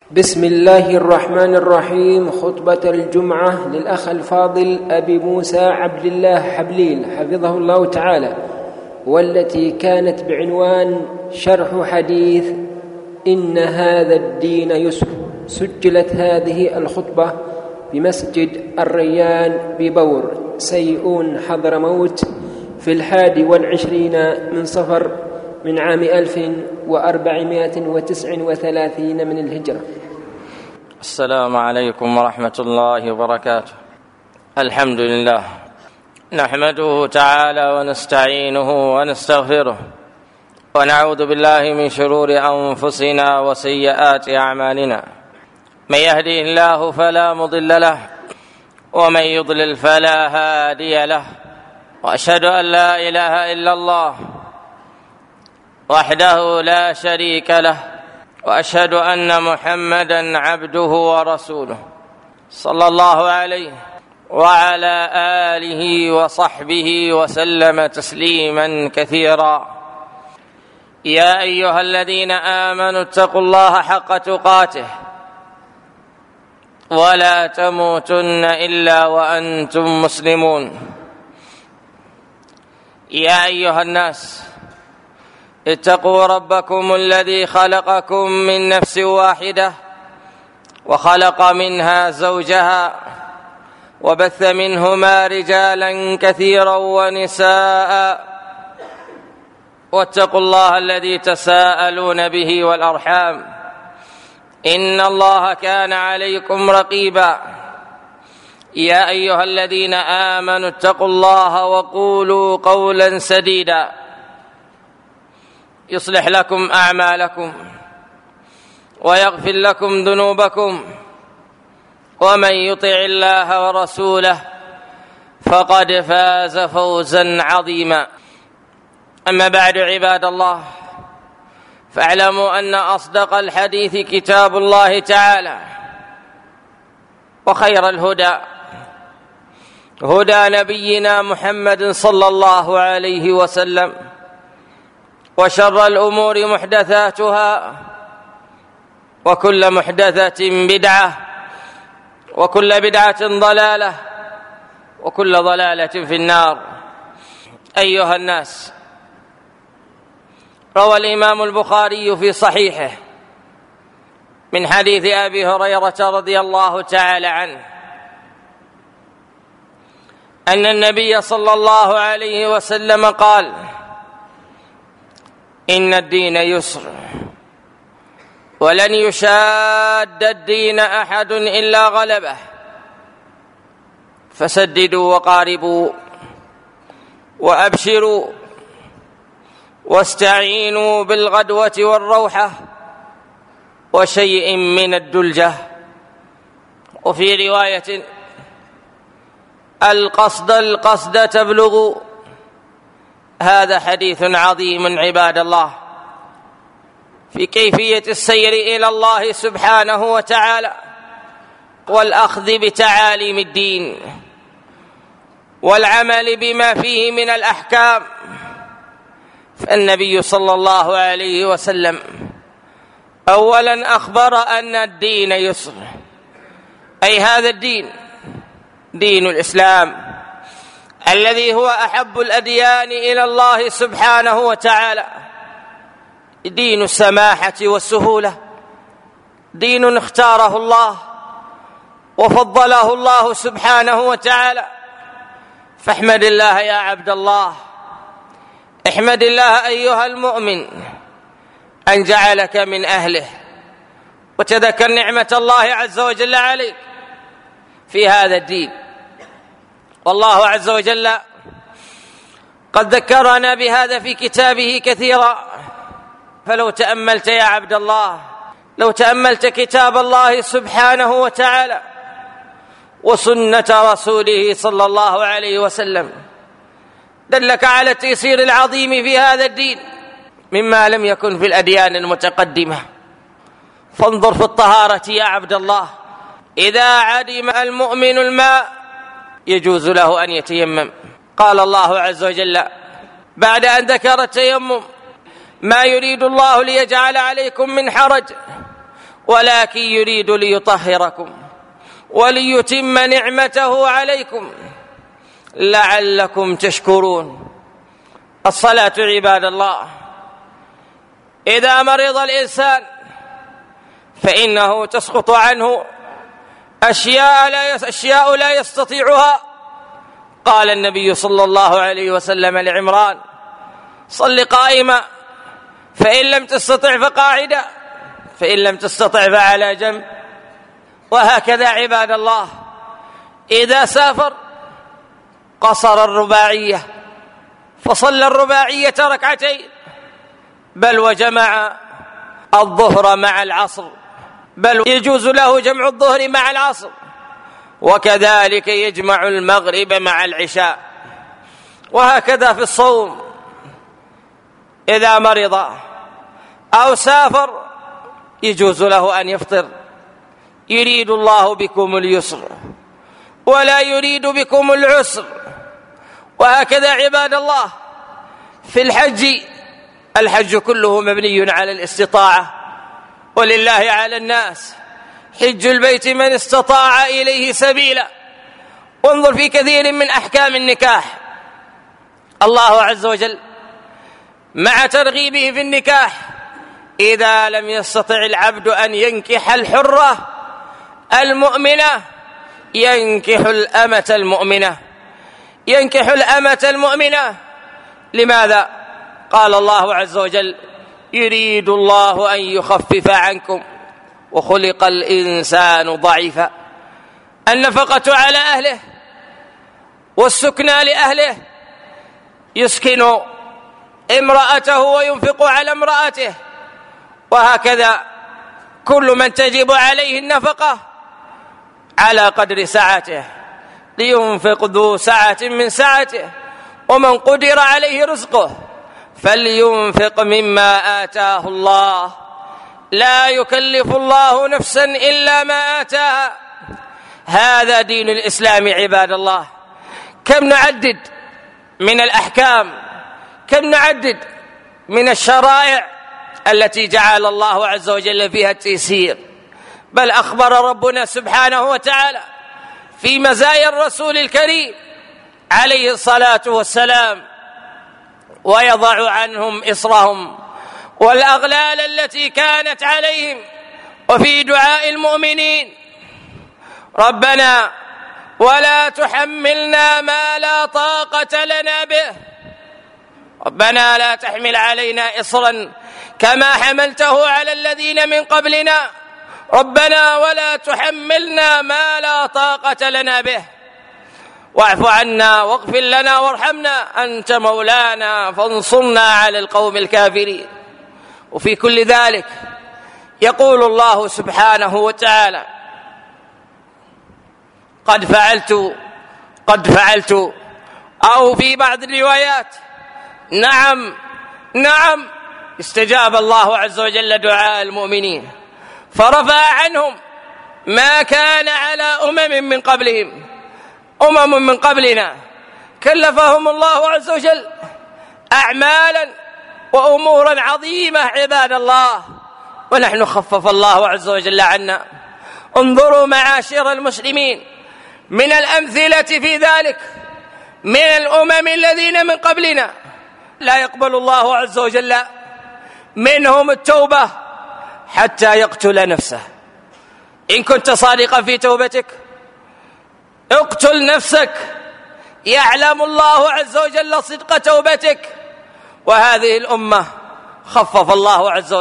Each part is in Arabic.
بسم الله الرحمن الرحيم. خطبة الجمعة للأخ الفاضل أبي موسى عبد الله حبليل حفظه الله تعالى، والتي كانت بعنوان شرح حديث إن هذا الدين يسر. سجلت هذه الخطبة بمسجد الريان ببور سيئون حضرموت في 21 من صفر من عام 1439 من الهجرة. السلام عليكم ورحمة الله وبركاته. الحمد لله نحمده تعالى ونستعينه ونستغفره، ونعوذ بالله من شرور أنفسنا وسيئات أعمالنا. من يهديه الله فلا مضل له، ومن يضلل فلا هادي له، وأشهد أن لا إله إلا الله وحده لا شريك له، وأشهد أن محمدًا عبده ورسوله صلى الله عليه وعلى آله وصحبه وسلم تسليمًا كثيرًا. يا أيها الذين آمنوا اتقوا الله حق تقاته ولا تموتن إلا وأنتم مسلمون. يا أيها الناس اتقوا ربكم الذي خلقكم من نفس واحدة، وخلق منها زوجها، وبث منهما رجالا كثيرا ونساء، واتقوا الله الذي تساءلون به والأرحام، إن الله كان عليكم رقيبا. يا أيها الذين آمنوا اتقوا الله وقولوا قولا سديدا يصلح لكم أعمالكم ويغفر لكم ذنوبكم، ومن يطع الله ورسوله فقد فاز فوزا عظيما. أما بعد، عباد الله، فاعلموا أن أصدق الحديث كتاب الله تعالى، وخير الهدى هدى نبينا محمد صلى الله عليه وسلم، وشر الأمور محدثاتها، وكل محدثة بدعة، وكل بدعة ضلالة، وكل ضلالة في النار. أيها الناس، روى الإمام البخاري في صحيحه من حديث أبي هريرة رضي الله تعالى عنه أن النبي صلى الله عليه وسلم قال: إن الدين يسر، ولن يشاد الدين أحد إلا غلبه، فسددوا وقاربوا وأبشروا، واستعينوا بالغدوة والروحة وشيء من الدلجة. وفي رواية: القصد تبلغ. هذا حديث عظيم عباد الله في كيفية السير إلى الله سبحانه وتعالى، والأخذ بتعاليم الدين، والعمل بما فيه من الأحكام. فالنبي صلى الله عليه وسلم أولا أخبر أن الدين يسر، أي هذا الدين دين الإسلام الذي هو أحب الأديان إلى الله سبحانه وتعالى، دين السماحة والسهولة، دين اختاره الله وفضله الله سبحانه وتعالى. فاحمد الله يا عبد الله، احمد الله أيها المؤمن أن جعلك من أهله، وتذكر نعمة الله عز وجل عليك في هذا الدين. والله عز وجل قد ذكرنا بهذا في كتابه كثيرا. فلو تأملت يا عبد الله، لو تأملت كتاب الله سبحانه وتعالى وسنة رسوله صلى الله عليه وسلم، دلك على التيسير العظيم في هذا الدين مما لم يكن في الأديان المتقدمة. فانظر في الطهارة يا عبد الله، إذا عدم المؤمن الماء يجوز له أن يتيمم. قال الله عز وجل بعد أن ذكر التيمم: ما يريد الله ليجعل عليكم من حرج ولكن يريد ليطهركم وليتم نعمته عليكم لعلكم تشكرون. الصلاة عباد الله إذا مرض الإنسان فإنه تسقط عنه أشياء لا يستطيعها. قال النبي صلى الله عليه وسلم لعمران: صل قائما، فإن لم تستطع فقاعدا، فإن لم تستطع فعلى جنب. وهكذا عباد الله إذا سافر قصر الرباعية فصلى الرباعية ركعتين، بل وجمع الظهر مع العصر، بل يجوز له جمع الظهر مع العصر، وكذلك يجمع المغرب مع العشاء. وهكذا في الصوم إذا مرض أو سافر يجوز له أن يفطر. يريد الله بكم اليسر ولا يريد بكم العسر. وهكذا عباد الله في الحج كله مبني على الاستطاعة، ولله على الناس حج البيت من استطاع إليه سبيلا. وانظر في كثير من أحكام النكاح الله عز وجل مع ترغيبه في النكاح إذا لم يستطع العبد أن ينكح الحرة المؤمنة ينكح الأمة المؤمنة. لماذا؟ قال الله عز وجل: يريد الله أن يخفف عنكم وخلق الإنسان ضعيفا. النفقة على أهله والسكنى لأهله، يسكن امرأته وينفق على امرأته. وهكذا كل من تجب عليه النفقة على قدر سعته، لينفق ذو سعة من سعته، ومن قدر عليه رزقه فلينفق مما آتاه الله، لا يكلف الله نفسا إلا ما آتاها. هذا دين الإسلام عباد الله. كم نعدد من الأحكام، كم نعدد من الشرائع التي جعل الله عز وجل فيها التيسير. بل أخبر ربنا سبحانه وتعالى في مزايا الرسول الكريم عليه الصلاة والسلام: ويضع عنهم إصرهم والأغلال التي كانت عليهم. وفي دعاء المؤمنين: ربنا ولا تحملنا ما لا طاقة لنا به، ربنا لا تحمل علينا إصرا كما حملته على الذين من قبلنا، ربنا ولا تحملنا ما لا طاقة لنا به، واعف عنا واغفر لنا وارحمنا أنت مولانا فانصرنا على القوم الكافرين. وفي كل ذلك يقول الله سبحانه وتعالى: قد فعلت، أو في بعض الروايات: نعم استجاب الله عز وجل دعاء المؤمنين فرفع عنهم ما كان على أمم من قبلهم. أمم من قبلنا كلفهم الله عز وجل أعمالا وأمورا عظيمة عباد الله، ونحن خفف الله عز وجل عنا. انظروا معاشر المسلمين من الأمثلة في ذلك من الأمم الذين من قبلنا لا يقبل الله عز وجل منهم التوبة حتى يقتل نفسه. إن كنت صادقا في توبتك اقتل نفسك، يعلم الله عز وجل صدق توبتك. وهذه الأمة خفف الله عز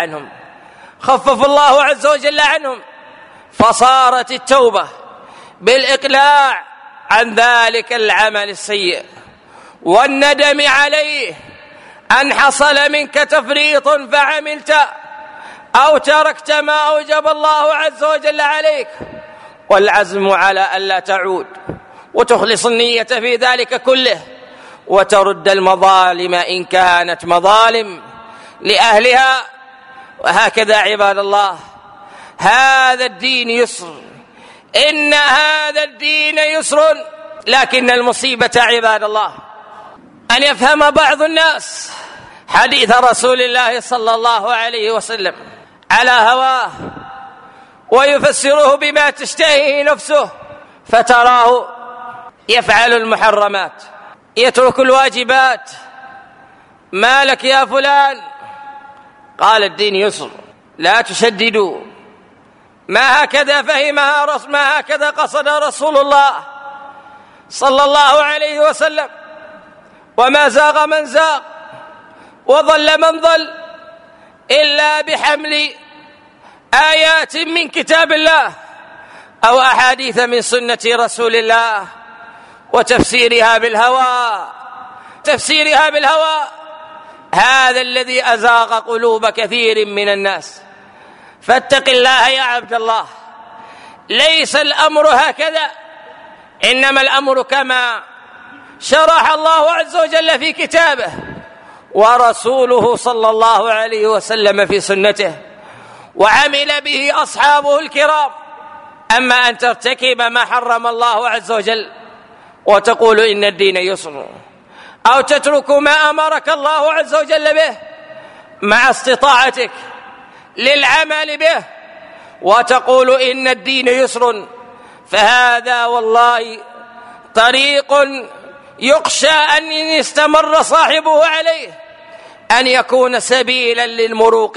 وجل عنهم، فصارت التوبة بالإقلاع عن ذلك العمل السيء والندم عليه، أن حصل منك تفريط فعملت أو تركت ما أوجب الله عز وجل عليك، والعزم على ألا تعود، وتخلص النية في ذلك كله، وترد المظالم إن كانت مظالم لأهلها. وهكذا عباد الله هذا الدين يسر، إن هذا الدين يسر. لكن المصيبة عباد الله أن يفهم بعض الناس حديث رسول الله صلى الله عليه وسلم على هواه ويفسره بما تشتهيه نفسه، فتراه يفعل المحرمات، يترك الواجبات. ما لك يا فلان؟ قال الدين يسر، لا تشددوا. ما هكذا فهمها ما هكذا قصد رسول الله صلى الله عليه وسلم. وما زاغ من زاغ وضل من ضل إلا بحمل آيات من كتاب الله أو أحاديث من سنة رسول الله وتفسيرها بالهوى. هذا الذي أزاغ قلوب كثير من الناس. فاتق الله يا عبد الله، ليس الأمر هكذا، إنما الأمر كما شرح الله عز وجل في كتابه ورسوله صلى الله عليه وسلم في سنته وعمل به أصحابه الكرام. أما أن ترتكب ما حرم الله عز وجل وتقول إن الدين يسر، أو تترك ما أمرك الله عز وجل به مع استطاعتك للعمل به وتقول إن الدين يسر، فهذا والله طريق يخشى أن يستمر صاحبه عليه أن يكون سبيلا للمروق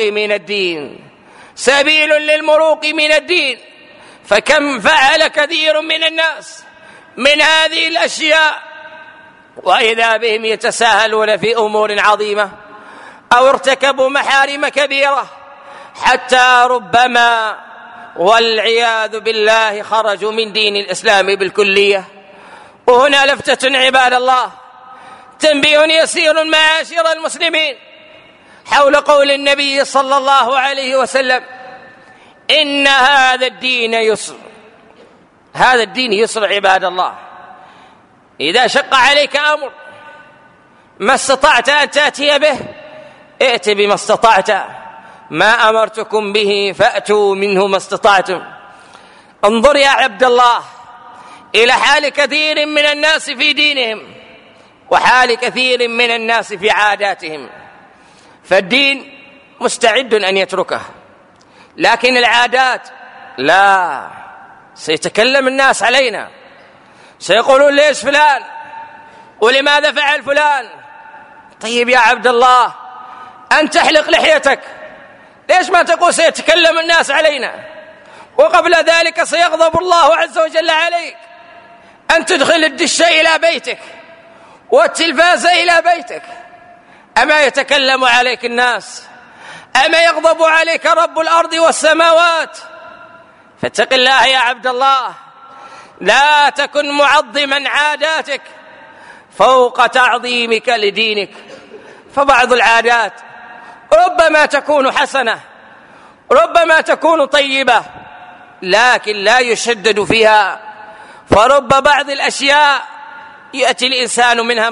من الدين. فكم فعل كثير من الناس من هذه الأشياء وإذا بهم يتساهلون في أمور عظيمة أو ارتكبوا محارم كبيرة، حتى ربما والعياذ بالله خرجوا من دين الإسلام بالكلية. وهنا لفتة عباد الله، تنبيه يسير معاشر المسلمين حول قول النبي صلى الله عليه وسلم: إن هذا الدين يسر. هذا الدين يسر عباد الله. إذا شق عليك أمر ما استطعت أن تأتي به ائت بما استطعت، ما أمرتكم به فأتوا منه ما استطعتم. انظر يا عبد الله إلى حال كثير من الناس في دينهم وحال كثير من الناس في عاداتهم. فالدين مستعد أن يتركه، لكن العادات لا. سيتكلم الناس علينا، سيقولون ليش فلان ولماذا فعل فلان. طيب يا عبد الله، أن تحلق لحيتك، ليش ما تقول سيتكلم الناس علينا؟ وقبل ذلك سيغضب الله عز وجل عليك. أن تدخل الدش إلى بيتك والتلفاز إلى بيتك، أما يتكلم عليك الناس؟ أما يغضب عليك رب الأرض والسماوات؟ فاتق الله يا عبد الله، لا تكن معظما عاداتك فوق تعظيمك لدينك. فبعض العادات ربما تكون حسنة، ربما تكون طيبة، لكن لا يشدد فيها. فرب بعض الأشياء يأتي الإنسان منها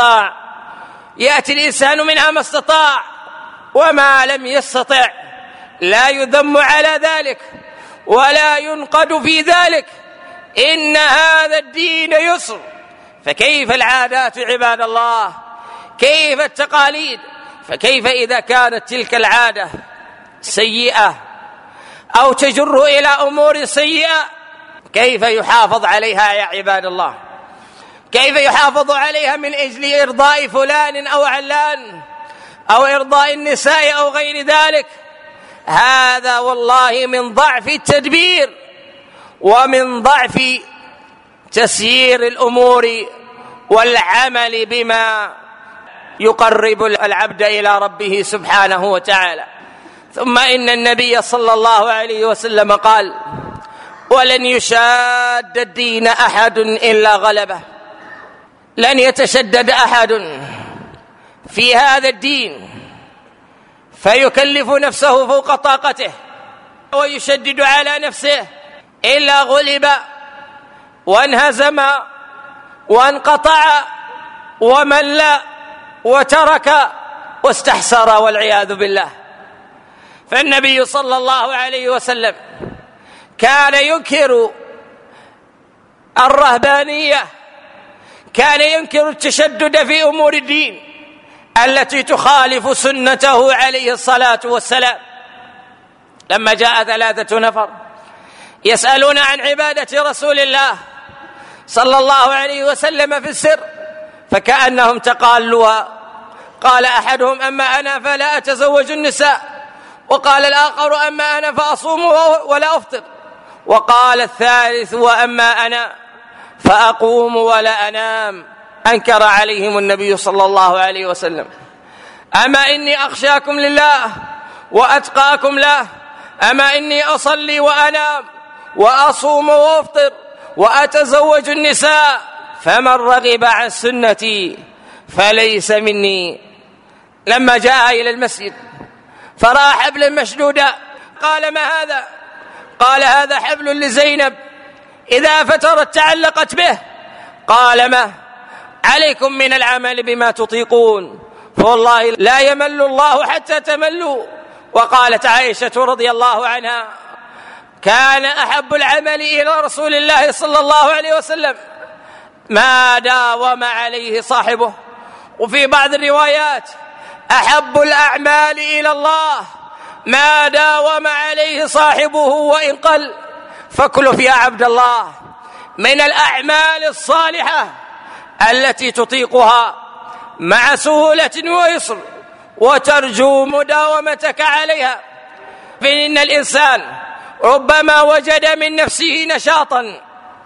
ما استطاع، وما لم يستطع لا يذم على ذلك ولا ينقد في ذلك. إن هذا الدين يسر. فكيف العادات عباد الله؟ كيف التقاليد؟ فكيف إذا كانت تلك العادة سيئة أو تجر إلى أمور سيئة؟ كيف يحافظ عليها يا عباد الله؟ كيف يحافظ عليها من أجل إرضاء فلان أو علان أو إرضاء النساء أو غير ذلك؟ هذا والله من ضعف التدبير ومن ضعف تسيير الأمور والعمل بما يقرب العبد إلى ربه سبحانه وتعالى. ثم إن النبي صلى الله عليه وسلم قال: ولن يشاد الدين أحد إلا غلبه. لن يتشدد أحد في هذا الدين فيكلف نفسه فوق طاقته ويشدد على نفسه إلا غلب وانهزم وانقطع ومل وترك واستحسر والعياذ بالله. فالنبي صلى الله عليه وسلم كان ينكر الرهبانية، كان ينكر التشدد في أمور الدين التي تخالف سنته عليه الصلاة والسلام. لما جاء 3 نفر يسألون عن عبادة رسول الله صلى الله عليه وسلم في السر فكأنهم تقالوها. قال أحدهم: أما أنا فلا أتزوج النساء، وقال الآخر: أما أنا فأصوم ولا أفطر، وقال الثالث: وأما أنا فأقوم ولا أنام. أنكر عليهم النبي صلى الله عليه وسلم: أما إني أخشاكم لله وأتقاكم له، أما إني أصلي وأنام وأصوم وأفطر وأتزوج النساء، فمن رغب عن سنتي فليس مني. لما جاء إلى المسجد فرأى حبلا مشدودا قال: ما هذا؟ قال: هذا حبل لزينب، إذا فترت تعلقت به. قال: ما عليكم من العمل بما تطيقون، فوالله لا يمل الله حتى تملوا. وقالت عائشة رضي الله عنها: كان أحب العمل إلى رسول الله صلى الله عليه وسلم ما داوم عليه صاحبه. وفي بعض الروايات: أحب الأعمال إلى الله ما داوم عليه صاحبه وإن قل. فاكلف يا عبد الله من الأعمال الصالحة التي تطيقها مع سهولة ويسر وترجو مداومتك عليها. فإن الإنسان ربما وجد من نفسه نشاطا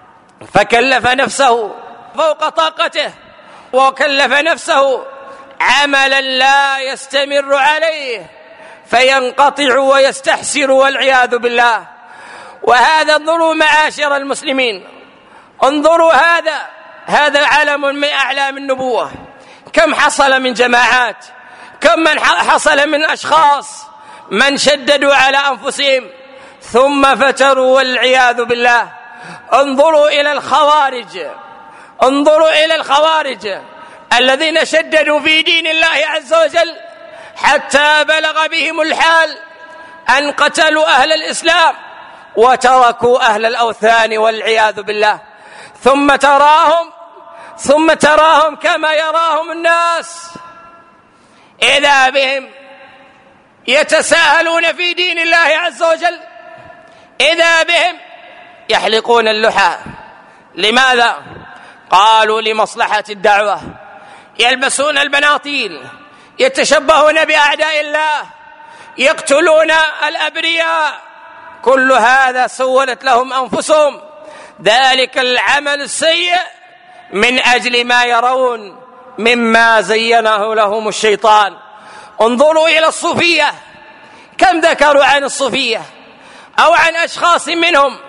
فكلف نفسه فوق طاقته، وكلف نفسه عملا لا يستمر عليه فينقطع ويستحسر والعياذ بالله. وهذا انظروا معاشر المسلمين، انظروا هذا علم من أعلام النبوة. كم حصل من جماعات، كم من حصل من أشخاص من شددوا على أنفسهم ثم فتروا والعياذ بالله. انظروا إلى الخوارج، انظروا إلى الخوارج الذين شددوا في دين الله عز وجل حتى بلغ بهم الحال أن قتلوا أهل الإسلام وتركوا أهل الأوثان والعياذ بالله. ثم تراهم كما يراهم الناس، إذا بهم يتساهلون في دين الله عز وجل، إذا بهم يحلقون اللحى. لماذا؟ قالوا: لمصلحة الدعوة. يلبسون البناطيل، يتشبهون بأعداء الله، يقتلون الأبرياء. كل هذا سولت لهم أنفسهم ذلك العمل السيء من أجل ما يرون مما زينه لهم الشيطان. انظروا إلى الصوفية، كم ذكروا عن الصوفية أو عن أشخاص منهم.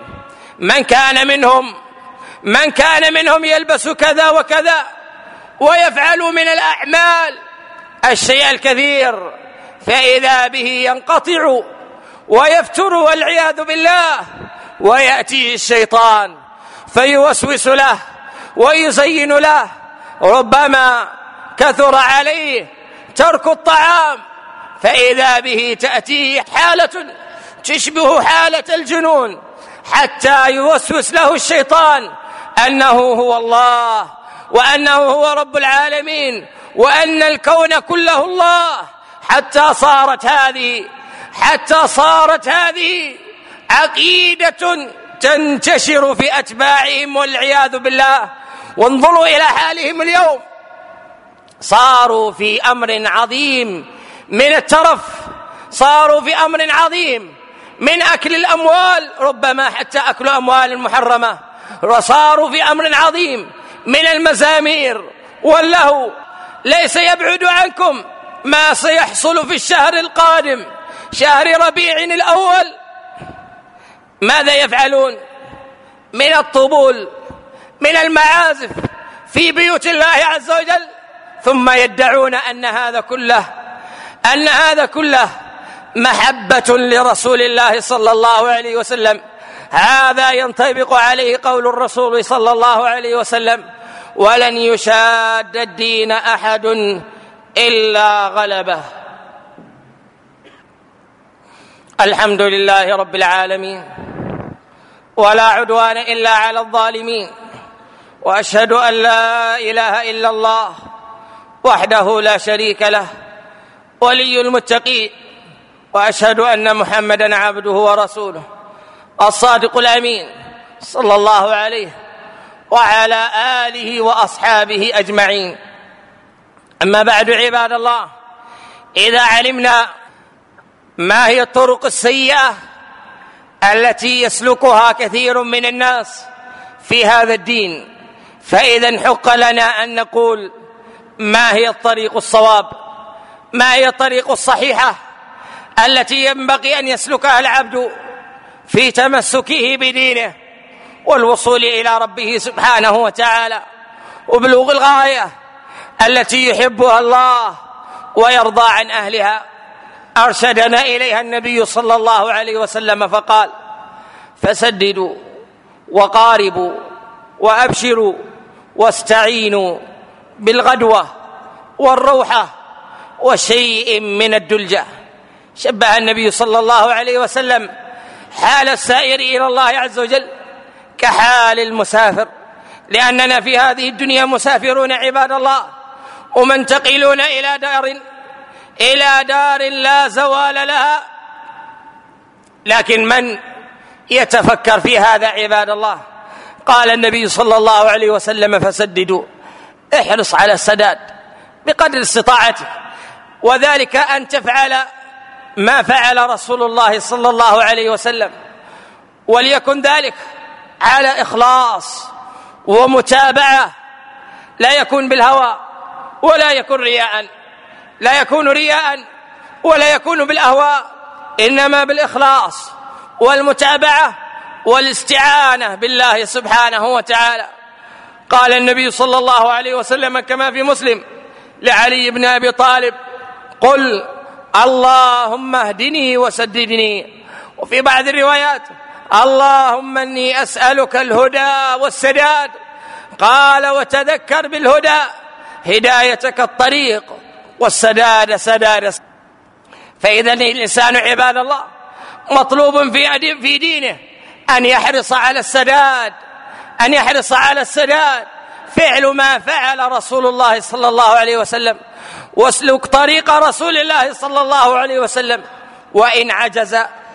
من كان منهم يلبس كذا وكذا ويفعل من الأعمال الشيء الكثير، فإذا به ينقطع ويفتر والعياذ بالله، ويأتي الشيطان فيوسوس له ويزين له. ربما كثر عليه ترك الطعام فإذا به تأتيه حالة تشبه حالة الجنون، حتى يوسوس له الشيطان أنه هو الله، وأنه هو رب العالمين، وأن الكون كله الله، حتى صارت هذه عقيدة تنتشر في أتباعهم والعياذ بالله. وانظروا إلى حالهم اليوم، صاروا في أمر عظيم من الترف، صاروا في أمر عظيم من أكل الأموال، ربما حتى أكل أموال محرمة، وصاروا في أمر عظيم من المزامير واللهو. ليس يبعد عنكم ما سيحصل في الشهر القادم، شهر ربيع الأول. ماذا يفعلون من الطبول، من المعازف في بيوت الله عز وجل، ثم يدعون أن هذا كله محبة لرسول الله صلى الله عليه وسلم. هذا ينطبق عليه قول الرسول صلى الله عليه وسلم: ولن يشاد الدين أحد إلا غلبه. الحمد لله رب العالمين، ولا عدوان إلا على الظالمين، وأشهد أن لا إله إلا الله وحده لا شريك له ولي المتقين، وأشهد أن محمدا عبده ورسوله. الصادق الأمين صلى الله عليه وعلى آله وأصحابه أجمعين. أما بعد عباد الله، إذا علمنا ما هي الطرق السيئة التي يسلكها كثير من الناس في هذا الدين، فإذا حق لنا أن نقول ما هي الطريق الصواب، ما هي الطريق الصحيحة التي ينبغي أن يسلكها العبد في تمسكه بدينه والوصول إلى ربه سبحانه وتعالى وبلوغ الغاية التي يحبها الله ويرضى عن أهلها. أرشدنا إليها النبي صلى الله عليه وسلم فقال: فسددوا وقاربوا وأبشروا واستعينوا بالغدوة والروحة وشيء من الدلجة. شبه النبي صلى الله عليه وسلم حال السائر إلى الله عز وجل كحال المسافر، لأننا في هذه الدنيا مسافرون عباد الله، ومنتقلون إلى دار لا زوال لها. لكن من يتفكر في هذا عباد الله؟ قال النبي صلى الله عليه وسلم: فسددوا، احرص على السداد بقدر استطاعتك، وذلك أن تفعل ما فعل رسول الله صلى الله عليه وسلم، وليكن ذلك على إخلاص ومتابعة، لا يكون بالهوى ولا يكون رياء، لا يكون رياء ولا يكون بالأهواء، إنما بالإخلاص والمتابعة والاستعانة بالله سبحانه وتعالى. قال النبي صلى الله عليه وسلم كما في مسلم لعلي بن أبي طالب: قل اللهم اهدني وسددني. وفي بعض الروايات: اللهم إني أسألك الهدى والسداد. قال: وتذكر بالهدى هدايتك الطريق والسداد سداد. فإذا الإنسان عباد الله مطلوب في دينه أن يحرص على السداد، أن يحرص على السداد، فعل ما فعل رسول الله صلى الله عليه وسلم، واسلك طريق رسول الله صلى الله عليه وسلم. وإن عجز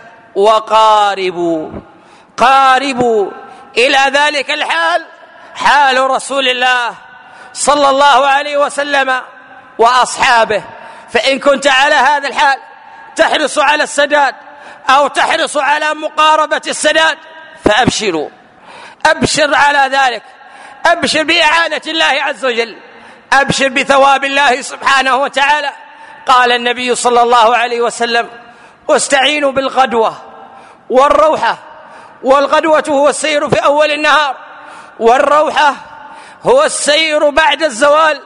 وقاربوا، قاربوا إلى ذلك الحال، حال رسول الله صلى الله عليه وسلم وأصحابه. فإن كنت على هذا الحال تحرص على السداد أو تحرص على مقاربة السداد، فأبشروا، أبشر على ذلك، أبشر بإعانة الله عز وجل، أبشر بثواب الله سبحانه وتعالى. قال النبي صلى الله عليه وسلم: واستعينوا بالغدوة والروحة. والغدوة هو السير في أول النهار، والروحة هو السير بعد الزوال،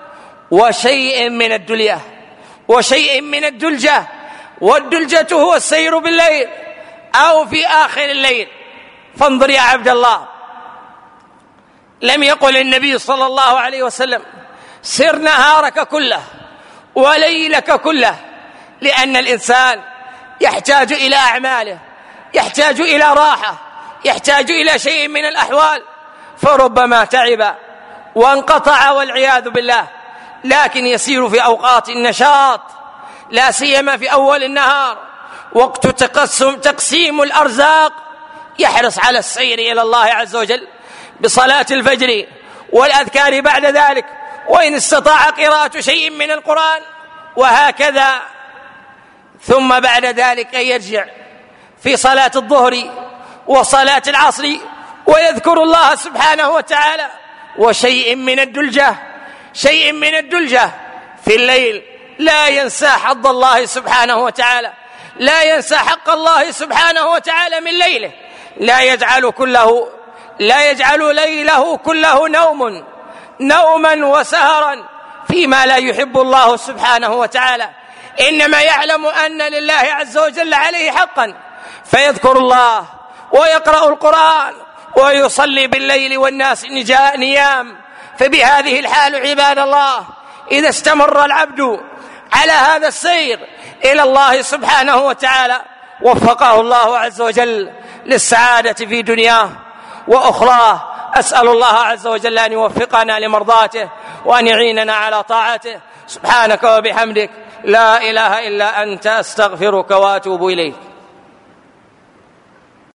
وشيء من الدلية، وشيء من الدلجة. والدلجة هو السير بالليل أو في آخر الليل. فانظر يا عبد الله، لم يقل النبي صلى الله عليه وسلم: سر نهارك كله وليلك كله، لأن الإنسان يحتاج إلى أعماله، يحتاج إلى راحة، يحتاج إلى شيء من الأحوال، فربما تعب وانقطع والعياذ بالله. لكن يسير في أوقات النشاط، لا سيما في أول النهار وقت تقسيم الأرزاق، يحرص على السير إلى الله عز وجل بصلاة الفجر والأذكار بعد ذلك، وإن استطاع قراءة شيء من القرآن، وهكذا. ثم بعد ذلك يرجع في صلاة الظهر وصلاة العصر ويذكر الله سبحانه وتعالى، وشيء من الدلجة، شيء من الدلجة في الليل. لا ينسى حظ الله سبحانه وتعالى، لا ينسى حق الله سبحانه وتعالى من ليله، لا يجعل ليله كله نوما وسهرا فيما لا يحب الله سبحانه وتعالى، إنما يعلم أن لله عز وجل عليه حقا، فيذكر الله ويقرأ القرآن ويصلي بالليل والناس نيام. فبهذه الحال عباد الله، إذا استمر العبد على هذا السير إلى الله سبحانه وتعالى، وفقه الله عز وجل للسعادة في دنياه وأخراه. أسأل الله عز وجل أن يوفقنا لمرضاته وأن يعيننا على طاعته. سبحانك وبحمدك، لا إله إلا أنت، أستغفرك وأتوب إليك.